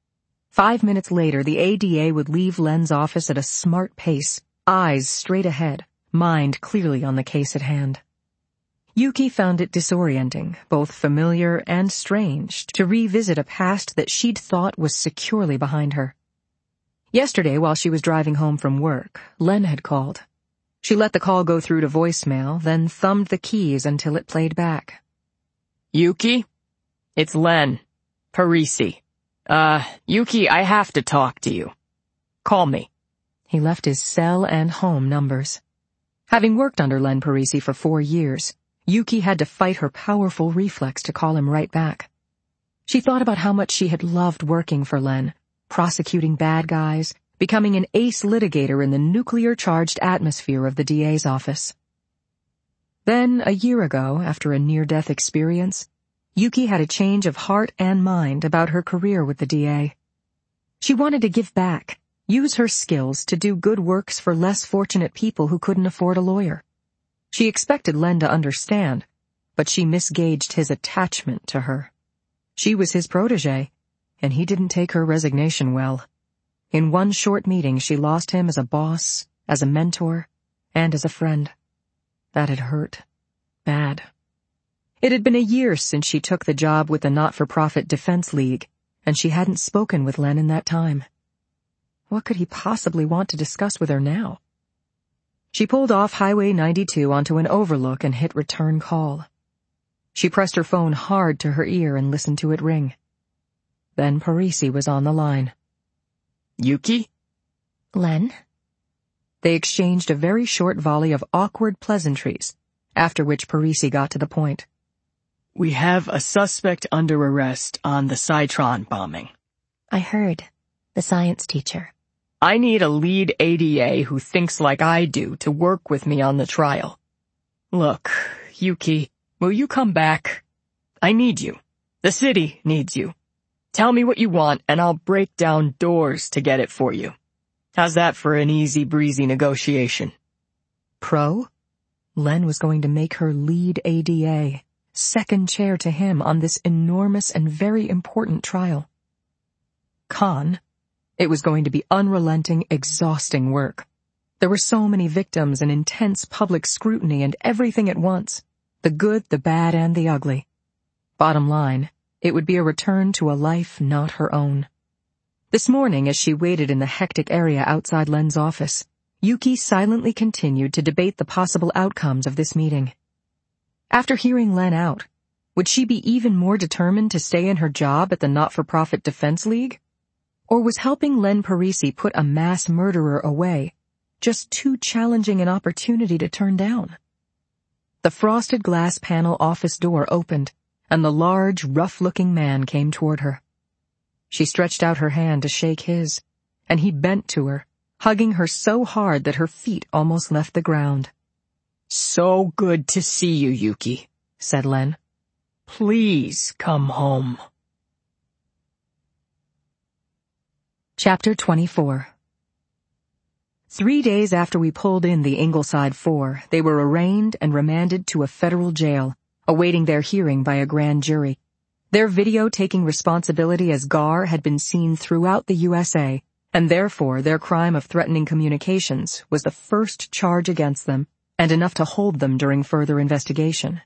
5 minutes later, the ADA would leave Len's office at a smart pace, eyes straight ahead, mind clearly on the case at hand. Yuki found it disorienting, both familiar and strange, to revisit a past that she'd thought was securely behind her. Yesterday, while she was driving home from work, Len had called. She let the call go through to voicemail, then thumbed the keys until it played back. Yuki? It's Len. Parisi. Yuki, I have to talk to you. Call me. He left his cell and home numbers. Having worked under Len Parisi for 4 years, Yuki had to fight her powerful reflex to call him right back. She thought about how much she had loved working for Len, prosecuting bad guys, becoming an ace litigator in the nuclear-charged atmosphere of the DA's office. Then, a year ago, after a near-death experience, Yuki had a change of heart and mind about her career with the DA. She wanted to give back, use her skills to do good works for less fortunate people who couldn't afford a lawyer. She expected Len to understand, but she misgauged his attachment to her. She was his protégé, and he didn't take her resignation well. In one short meeting, she lost him as a boss, as a mentor, and as a friend. That had hurt. Bad. It had been a year since she took the job with the not-for-profit Defense League, and she hadn't spoken with Len in that time. What could he possibly want to discuss with her now? She pulled off Highway 92 onto an overlook and hit return call. She pressed her phone hard to her ear and listened to it ring. Then Parisi was on the line. Yuki? Len? They exchanged a very short volley of awkward pleasantries, after which Parisi got to the point. We have a suspect under arrest on the Citron bombing. I heard. The science teacher. I need a lead ADA who thinks like I do to work with me on the trial. Look, Yuki, will you come back? I need you. The city needs you. Tell me what you want and I'll break down doors to get it for you. How's that for an easy breezy negotiation? Pro? Len was going to make her lead ADA, second chair to him on this enormous and very important trial. Con? It was going to be unrelenting, exhausting work. There were so many victims and intense public scrutiny and everything at once. The good, the bad, and the ugly. Bottom line, it would be a return to a life not her own. This morning, as she waited in the hectic area outside Len's office, Yuki silently continued to debate the possible outcomes of this meeting. After hearing Len out, would she be even more determined to stay in her job at the Not-for-Profit Defense League? Or was helping Len Parisi put a mass murderer away just too challenging an opportunity to turn down? The frosted glass panel office door opened, and the large, rough-looking man came toward her. She stretched out her hand to shake his, and he bent to her, hugging her so hard that her feet almost left the ground. So good to see you, Yuki, said Len. Please come home. Chapter 24. 3 days after we pulled in the Ingleside Four, they were arraigned and remanded to a federal jail, awaiting their hearing by a grand jury. Their video-taking responsibility as GAR had been seen throughout the USA, and therefore their crime of threatening communications was the first charge against them, and enough to hold them during further investigation.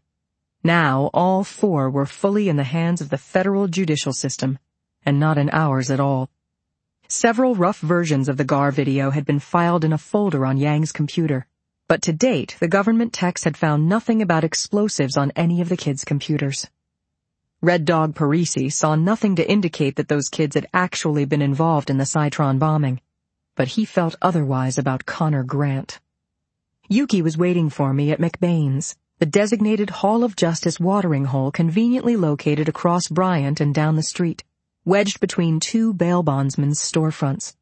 Now all four were fully in the hands of the federal judicial system, and not in ours at all. Several rough versions of the GAR video had been filed in a folder on Yang's computer, but to date the government techs had found nothing about explosives on any of the kids' computers. Red Dog Parisi saw nothing to indicate that those kids had actually been involved in the Citron bombing, but he felt otherwise about Connor Grant. Yuki was waiting for me at McBain's, the designated Hall of Justice watering hole conveniently located across Bryant and down the street, wedged between two bail bondsmen's storefronts.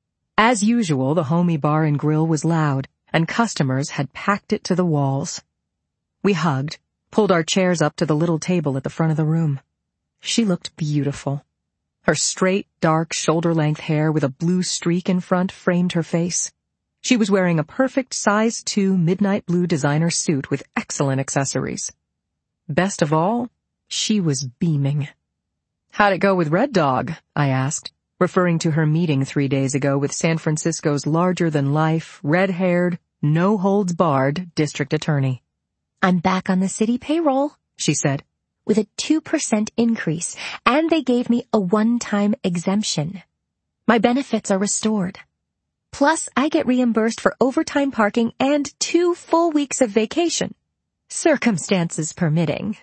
As usual, the homie bar and grill was loud, and customers had packed it to the walls. We hugged, pulled our chairs up to the little table at the front of the room. She looked beautiful. Her straight, dark, shoulder-length hair with a blue streak in front framed her face. She was wearing a perfect size 2 midnight blue designer suit with excellent accessories. Best of all, she was beaming. How'd it go with Red Dog? I asked, referring to her meeting 3 days ago with San Francisco's larger-than-life, red-haired, no-holds-barred district attorney. I'm back on the city payroll, she said, with a 2% increase, and they gave me a one-time exemption. My benefits are restored. Plus, I get reimbursed for overtime parking and 2 full weeks of vacation. Circumstances permitting.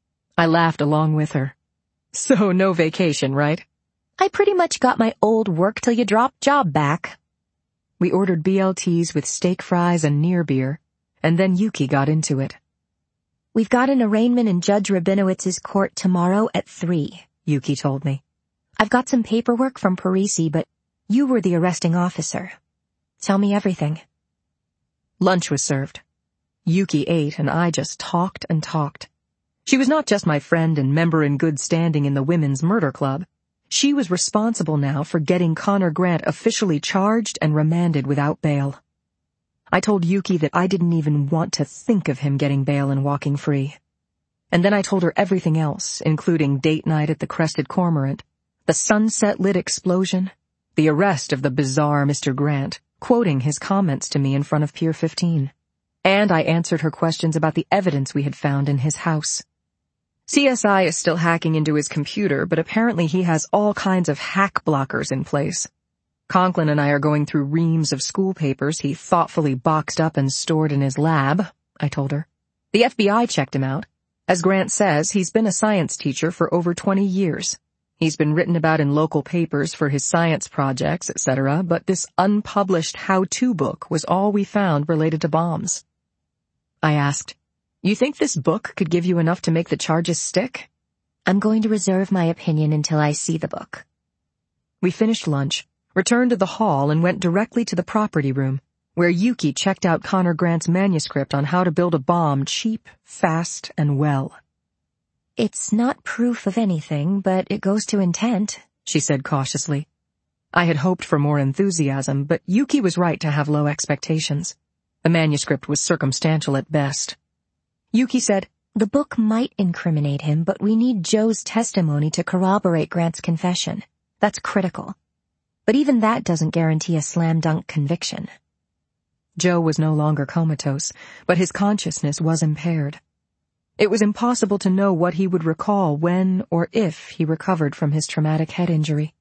I laughed along with her. So no vacation, right? I pretty much got my old work-till-you-drop job back. We ordered BLTs with steak fries and near beer, and then Yuki got into it. We've got an arraignment in Judge Rabinowitz's court tomorrow at 3, Yuki told me. I've got some paperwork from Parisi, but you were the arresting officer. Tell me everything. Lunch was served. Yuki ate, and I just talked and talked. She was not just my friend and member in good standing in the Women's Murder Club. She was responsible now for getting Connor Grant officially charged and remanded without bail. I told Yuki that I didn't even want to think of him getting bail and walking free. And then I told her everything else, including date night at the Crested Cormorant, the sunset-lit explosion, the arrest of the bizarre Mr. Grant, quoting his comments to me in front of Pier 15. And I answered her questions about the evidence we had found in his house. CSI is still hacking into his computer, but apparently he has all kinds of hack blockers in place. Conklin and I are going through reams of school papers he thoughtfully boxed up and stored in his lab, I told her. The FBI checked him out. As Grant says, he's been a science teacher for over 20 years. He's been written about in local papers for his science projects, etc., but this unpublished how-to book was all we found related to bombs. I asked, "You think this book could give you enough to make the charges stick?" I'm going to reserve my opinion until I see the book. We finished lunch, returned to the hall, and went directly to the property room, where Yuki checked out Connor Grant's manuscript on how to build a bomb cheap, fast, and well. It's not proof of anything, but it goes to intent, she said cautiously. I had hoped for more enthusiasm, but Yuki was right to have low expectations. The manuscript was circumstantial at best. Yuki said, "The book might incriminate him, but we need Joe's testimony to corroborate Grant's confession. That's critical. But even that doesn't guarantee a slam-dunk conviction." Joe was no longer comatose, but his consciousness was impaired. It was impossible to know what he would recall when or if he recovered from his traumatic head injury.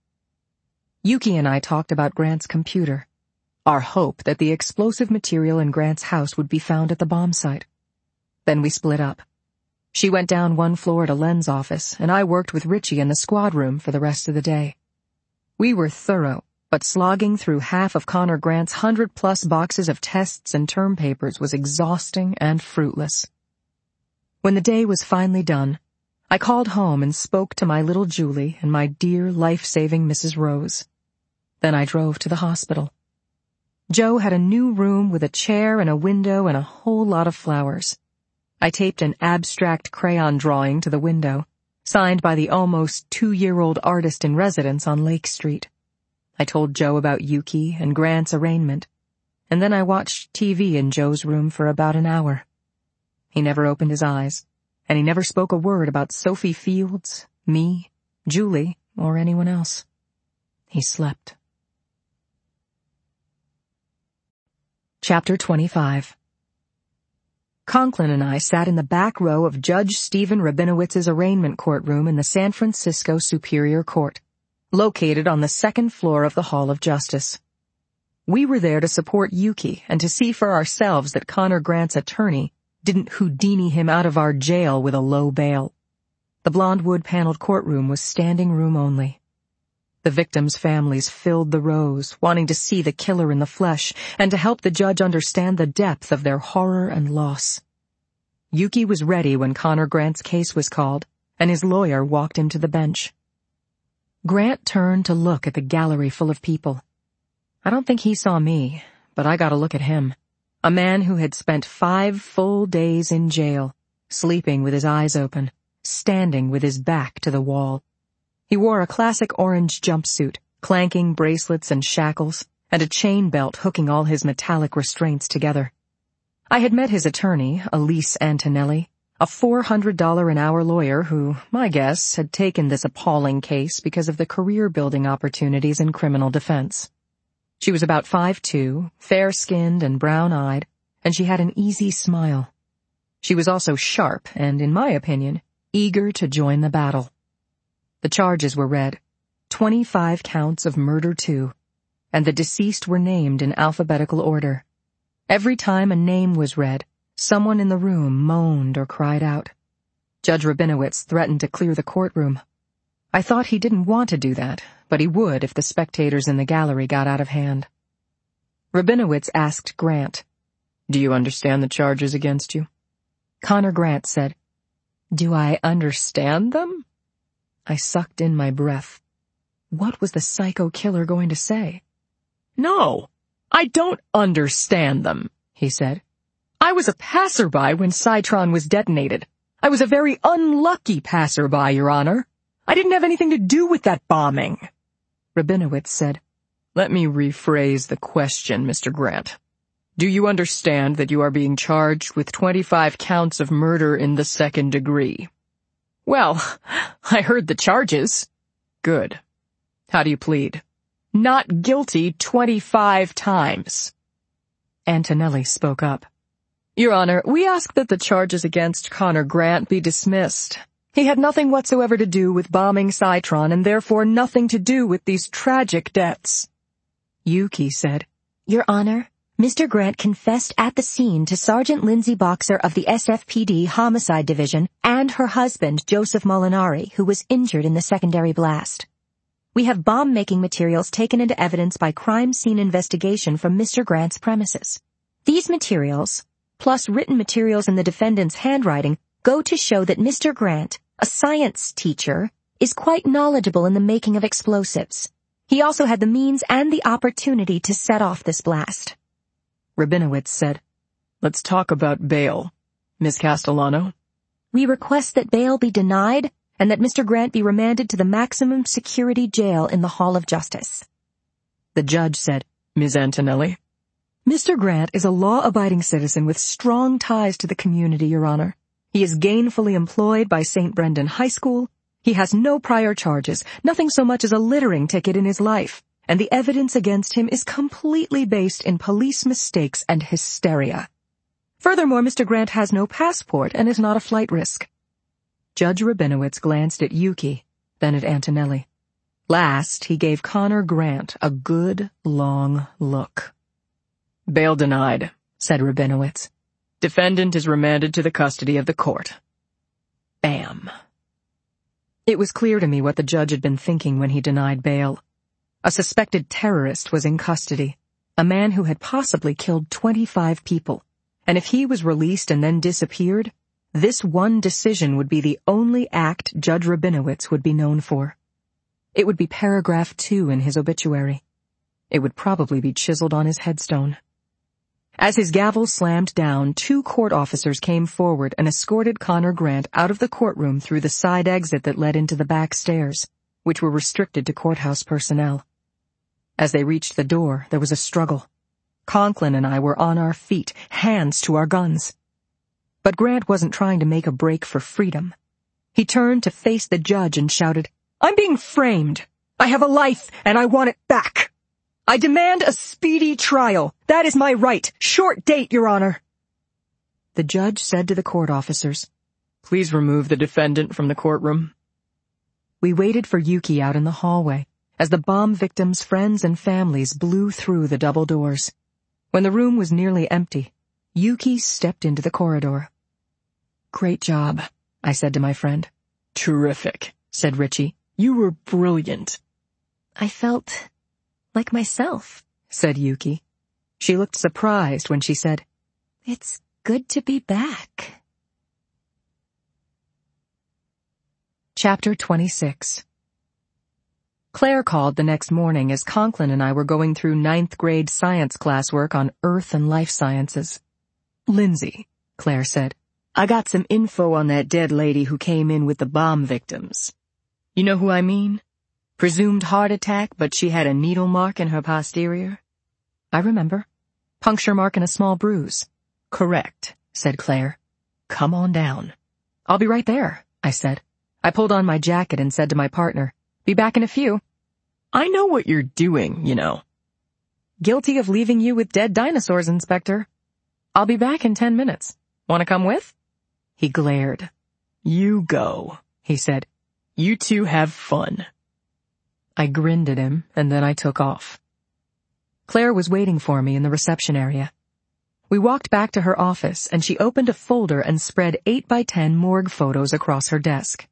Yuki and I talked about Grant's computer, our hope that the explosive material in Grant's house would be found at the bomb site. Then we split up. She went down one floor to Len's office, and I worked with Richie in the squad room for the rest of the day. We were thorough, but slogging through half of Connor Grant's 100-plus boxes of tests and term papers was exhausting and fruitless. When the day was finally done, I called home and spoke to my little Julie and my dear life-saving Mrs. Rose. Then I drove to the hospital. Joe had a new room with a chair and a window and a whole lot of flowers. I taped an abstract crayon drawing to the window, signed by the almost 2-year-old artist in residence on Lake Street. I told Joe about Yuki and Grant's arraignment, and then I watched TV in Joe's room for about an hour. He never opened his eyes, and he never spoke a word about Sophie Fields, me, Julie, or anyone else. He slept. Chapter 25. Conklin and I sat in the back row of Judge Stephen Rabinowitz's arraignment courtroom in the San Francisco Superior Court, located on the second floor of the Hall of Justice. We were there to support Yuki and to see for ourselves that Connor Grant's attorney didn't Houdini him out of our jail with a low bail. The blonde wood-paneled courtroom was standing room only. The victims' families filled the rows, wanting to see the killer in the flesh and to help the judge understand the depth of their horror and loss. Yuki was ready when Connor Grant's case was called, and his lawyer walked him to the bench. Grant turned to look at the gallery full of people. I don't think he saw me, but I got a look at him. A man who had spent 5 full days in jail, sleeping with his eyes open, standing with his back to the wall. He wore a classic orange jumpsuit, clanking bracelets and shackles, and a chain belt hooking all his metallic restraints together. I had met his attorney, Elise Antonelli, a $400 an hour lawyer who, my guess, had taken this appalling case because of the career-building opportunities in criminal defense. She was about 5'2", fair-skinned and brown-eyed, and she had an easy smile. She was also sharp and, in my opinion, eager to join the battle. The charges were read, 25 counts of murder too, and the deceased were named in alphabetical order. Every time a name was read, someone in the room moaned or cried out. Judge Rabinowitz threatened to clear the courtroom. I thought he didn't want to do that, but he would if the spectators in the gallery got out of hand. Rabinowitz asked Grant, "Do you understand the charges against you?" Connor Grant said, "Do I understand them?" I sucked in my breath. What was the psycho killer going to say? "No, I don't understand them," he said. "I was a passerby when Citron was detonated. I was a very unlucky passerby, Your Honor. I didn't have anything to do with that bombing." Rabinowitz said, "Let me rephrase the question, Mr. Grant. Do you understand that you are being charged with 25 counts of murder in the second degree?" "Well, I heard the charges." "Good. How do you plead?" "Not guilty 25 times. Antonelli spoke up. "Your Honor, we ask that the charges against Connor Grant be dismissed. He had nothing whatsoever to do with bombing Citron and therefore nothing to do with these tragic deaths." Yuki said, Your Honor, Mr. Grant confessed at the scene to Sergeant Lindsay Boxer of the SFPD Homicide Division and her husband, Joseph Molinari, who was injured in the secondary blast. We have bomb-making materials taken into evidence by crime scene investigation from Mr. Grant's premises. These materials, plus written materials in the defendant's handwriting, go to show that Mr. Grant, a science teacher, is quite knowledgeable in the making of explosives. He also had the means and the opportunity to set off this blast. Rabinowitz said, Let's talk about bail. Miss Castellano? We request that bail be denied and that Mr. Grant be remanded to the maximum security jail in the Hall of Justice. The judge said, Ms. Antonelli? Mr. Grant is a law-abiding citizen with strong ties to the community, Your Honor. He is gainfully employed by St. Brendan High School. He has no prior charges, nothing so much as a littering ticket in his life, and the evidence against him is completely based in police mistakes and hysteria. Furthermore, Mr. Grant has no passport and is not a flight risk. Judge Rabinowitz glanced at Yuki, then at Antonelli. Last, he gave Connor Grant a good, long look. Bail denied, said Rabinowitz. Defendant is remanded to the custody of the court. Bam. It was clear to me what the judge had been thinking when he denied bail. A suspected terrorist was in custody, a man who had possibly killed 25 people, and if he was released and then disappeared, this one decision would be the only act Judge Rabinowitz would be known for. It would be paragraph 2 in his obituary. It would probably be chiseled on his headstone. As his gavel slammed down, 2 court officers came forward and escorted Connor Grant out of the courtroom through the side exit that led into the back stairs, which were restricted to courthouse personnel. As they reached the door, there was a struggle. Conklin and I were on our feet, hands to our guns. But Grant wasn't trying to make a break for freedom. He turned to face the judge and shouted, I'm being framed. I have a life, and I want it back. I demand a speedy trial. That is my right. Short date, Your Honor. The judge said to the court officers, Please remove the defendant from the courtroom. We waited for Yuki out in the hallway as the bomb victims' friends and families blew through the double doors. When the room was nearly empty, Yuki stepped into the corridor. Great job, I said to my friend. Terrific, said Richie. You were brilliant. I felt like myself, said Yuki. She looked surprised when she said, It's good to be back. Chapter 26. Claire called the next morning as Conklin and I were going through 9th grade science classwork on Earth and Life Sciences. Lindsay, Claire said, I got some info on that dead lady who came in with the bomb victims. You know who I mean? Presumed heart attack, but she had a needle mark in her posterior. I remember. Puncture mark and a small bruise. Correct, said Claire. Come on down. I'll be right there, I said. I pulled on my jacket and said to my partner, Be back in a few. I know what you're doing, you know. Guilty of leaving you with dead dinosaurs, Inspector. I'll be back in 10 minutes. Want to come with? He glared. You go, he said. You two have fun. I grinned at him, and then I took off. Claire was waiting for me in the reception area. We walked back to her office, and she opened a folder and spread 8x10 morgue photos across her desk.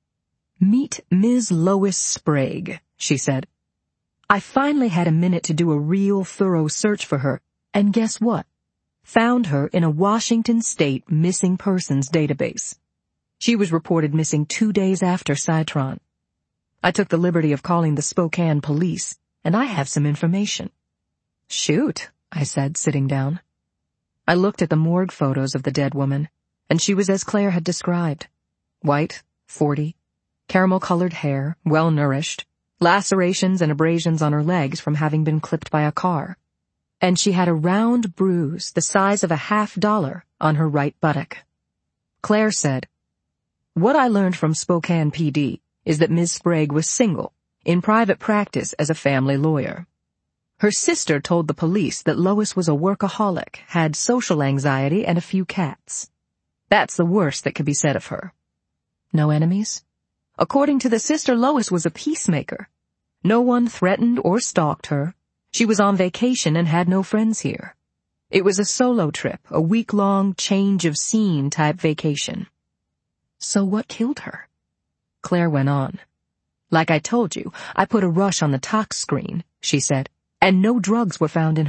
Meet Ms. Lois Sprague, she said. I finally had a minute to do a real thorough search for her, and guess what? Found her in a Washington State missing persons database. She was reported missing 2 days after Citron. I took the liberty of calling the Spokane police, and I have some information. Shoot, I said, sitting down. I looked at the morgue photos of the dead woman, and she was as Claire had described. White, 40, caramel-colored hair, well-nourished, lacerations and abrasions on her legs from having been clipped by a car. And she had a round bruise the size of a $50 on her right buttock. Claire said, What I learned from Spokane PD is that Ms. Sprague was single, in private practice as a family lawyer. Her sister told the police that Lois was a workaholic, had social anxiety, and a few cats. That's the worst that could be said of her. No enemies? According to the sister, Lois was a peacemaker. No one threatened or stalked her. She was on vacation and had no friends here. It was a solo trip, a week-long change of scene type vacation. So what killed her? Claire went on. Like I told you, I put a rush on the tox screen, she said, and no drugs were found in